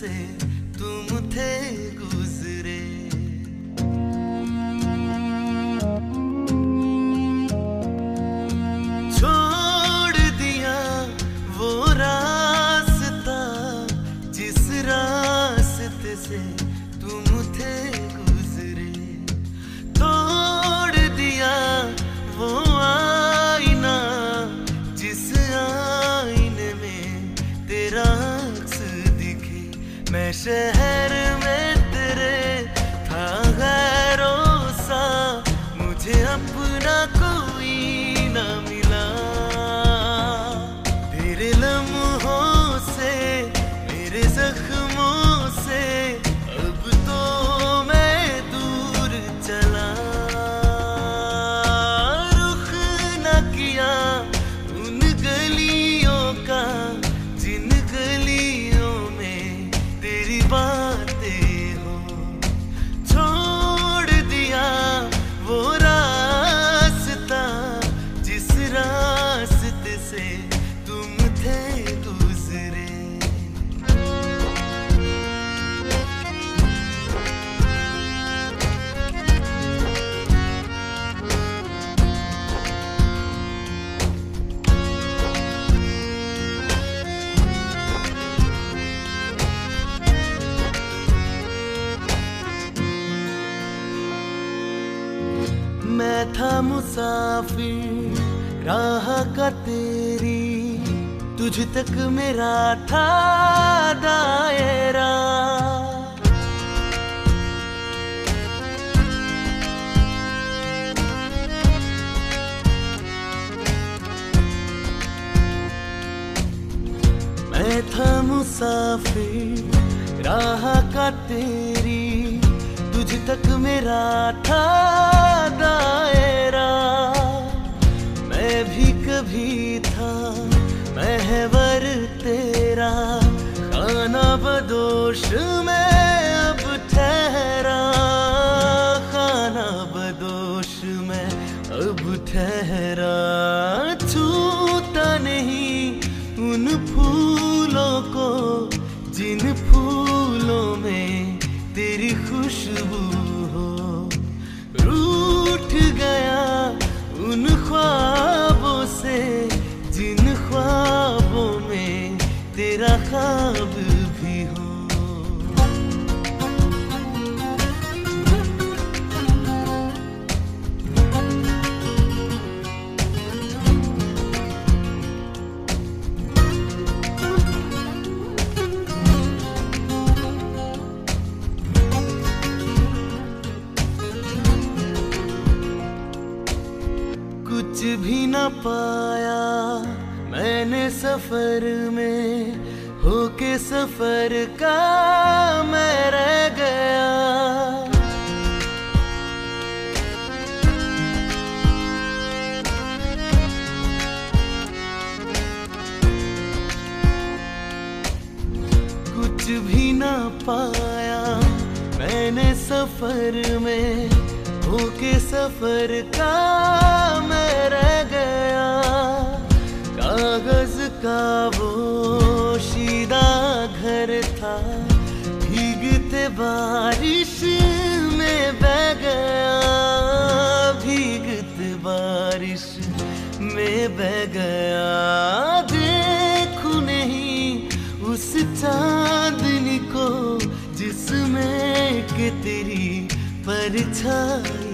से तुम थे गुजरे। छोड़ दिया वो रास्ता जिस रास्ते से तुम थे गुजरे। तोड़ दिया वो आईना जिस आईने में तेरा अक्स दिखे। मैं शहर में तेरे था गैरों सा, मुझे अपना कोई ना मिला। तेरे लम्हों से मेरे जख्मों से अब तो मैं दूर चला। रुख न किया उन गलियों का जिन गलियों में तेरी बातें हो। छोड़ दिया वो रास्ता जिस रास्ते से तुम थे गुजरे। मैं था मुसाफिर राह का तेरी, तुझ तक मेरा था दायरा। मैं था मुसाफिर राह का तेरी, तुझ तक मेरा था दायरा। मैं भी कभी था महवर तेरा, खाना बदोश मैं अब ठहरा। खाना बदोश मैं अब ठहरा। छूता नहीं उन फूलों को जिन फूलों में तेरी खुशबू हो। रूठ गया उन ख्वाबों से जिन ख्वाबों में तेरा ख्वाब भी हो। कुछ भी न पाया मैंने सफर में, होके सफर का मैं रह गया। कुछ भी न पाया मैंने सफर में, होके सफर का मैं रह गया। कागज का वो शीदा घर था, भीगते बारिश में बह गया। भीगते बारिश में बह गया। देखूं नहीं उस चांदनी को जिसमें के तेरी परछाई